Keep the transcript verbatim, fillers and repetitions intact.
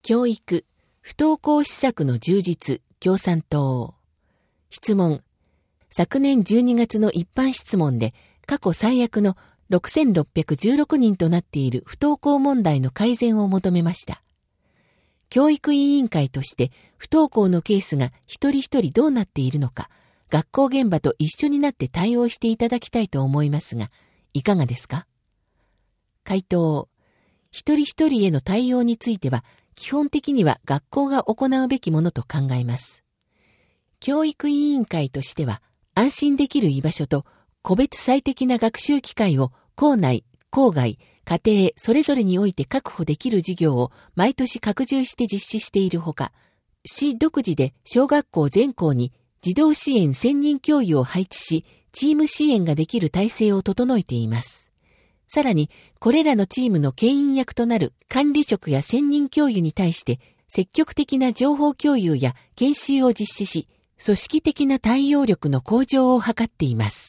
教育、不登校施策の充実、共産党。質問。昨年じゅうにがつの一般質問で、過去最悪のろくせんろっぴゃくじゅうろくにんとなっている不登校問題の改善を求めました。教育委員会として不登校のケースが一人一人どうなっているのか、学校現場と一緒になって対応していただきたいと思いますが、いかがですか？回答。一人一人への対応については、基本的には学校が行うべきものと考えます。教育委員会としては、安心できる居場所と個別最適な学習機会を校内、校外、家庭それぞれにおいて確保できる事業を毎年拡充して実施しているほか、市独自で小学校全校に児童支援専任教諭を配置し、チーム支援ができる体制を整えています。さらに、これらのチームの牽引役となる管理職や専任教諭に対して、積極的な情報共有や研修を実施し、組織的な対応力の向上を図っています。